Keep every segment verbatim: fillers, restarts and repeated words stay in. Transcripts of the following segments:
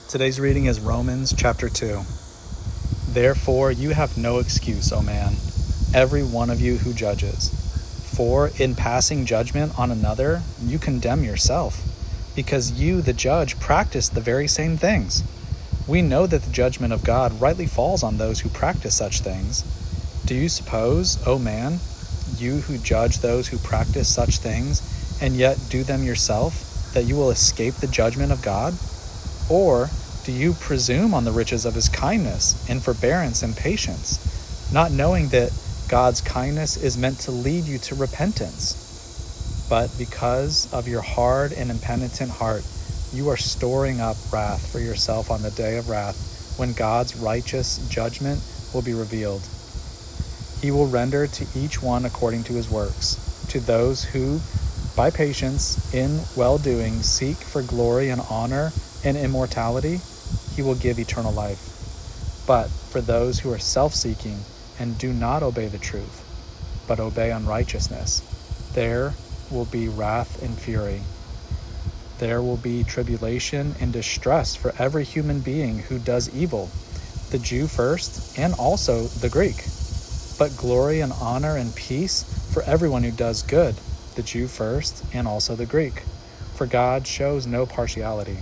Today's reading is Romans chapter two. Therefore you have no excuse, O man, every one of you who judges. For in passing judgment on another, you condemn yourself, because you, the judge, practice the very same things. We know that the judgment of God rightly falls on those who practice such things. Do you suppose, O man, you who judge those who practice such things, and yet do them yourself, that you will escape the judgment of God? Or do you presume on the riches of his kindness and forbearance and patience, not knowing that God's kindness is meant to lead you to repentance? But because of your hard and impenitent heart, you are storing up wrath for yourself on the day of wrath, when God's righteous judgment will be revealed. He will render to each one according to his works. To those who, by patience in well-doing, seek for glory and honor and immortality, he will give eternal life. But for those who are self-seeking and do not obey the truth, but obey unrighteousness, there will be wrath and fury. There will be tribulation and distress for every human being who does evil, the Jew first and also the Greek. But glory and honor and peace for everyone who does good, the Jew first and also the Greek. For God shows no partiality.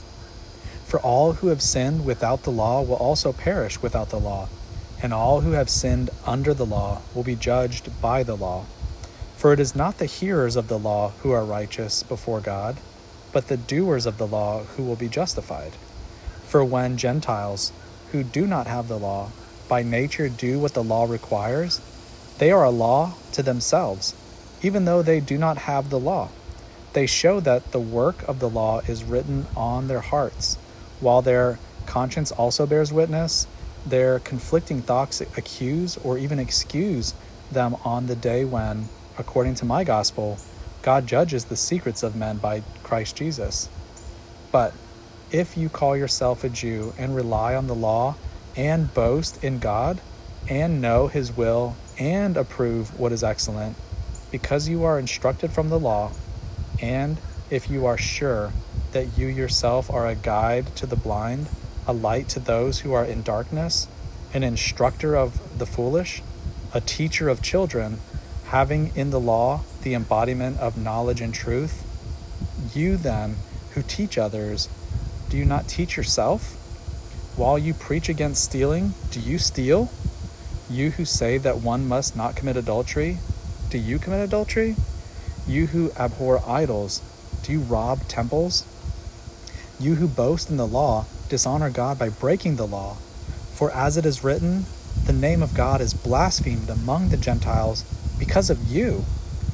For all who have sinned without the law will also perish without the law, and all who have sinned under the law will be judged by the law. For it is not the hearers of the law who are righteous before God, but the doers of the law who will be justified. For when Gentiles, who do not have the law, by nature do what the law requires, they are a law to themselves, even though they do not have the law. They show that the work of the law is written on their hearts, while their conscience also bears witness. Their conflicting thoughts accuse or even excuse them on the day when, according to my gospel, God judges the secrets of men by Christ Jesus. But if you call yourself a Jew and rely on the law and boast in God and know his will and approve what is excellent, because you are instructed from the law, and if you are sure that you yourself are a guide to the blind, a light to those who are in darkness, an instructor of the foolish, a teacher of children, having in the law the embodiment of knowledge and truth, you then, who teach others, do you not teach yourself? While you preach against stealing, do you steal? You who say that one must not commit adultery, do you commit adultery? You who abhor idols, do you rob temples? You who boast in the law, dishonor God by breaking the law. For as it is written, the name of God is blasphemed among the Gentiles because of you.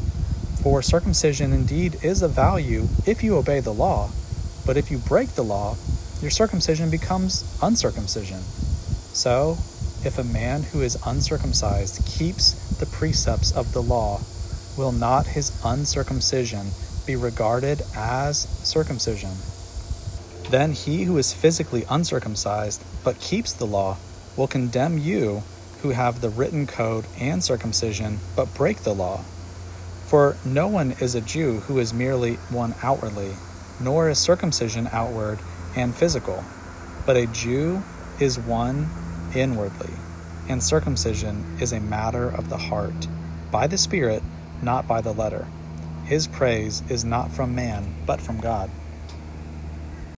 For circumcision indeed is of value if you obey the law, but if you break the law, your circumcision becomes uncircumcision. So, if a man who is uncircumcised keeps the precepts of the law, will not his uncircumcision be regarded as circumcision? Then he who is physically uncircumcised but keeps the law will condemn you who have the written code and circumcision but break the law. For no one is a Jew who is merely one outwardly, nor is circumcision outward and physical, but a Jew is one inwardly, and circumcision is a matter of the heart, by the Spirit, not by the letter. His praise is not from man, but from God.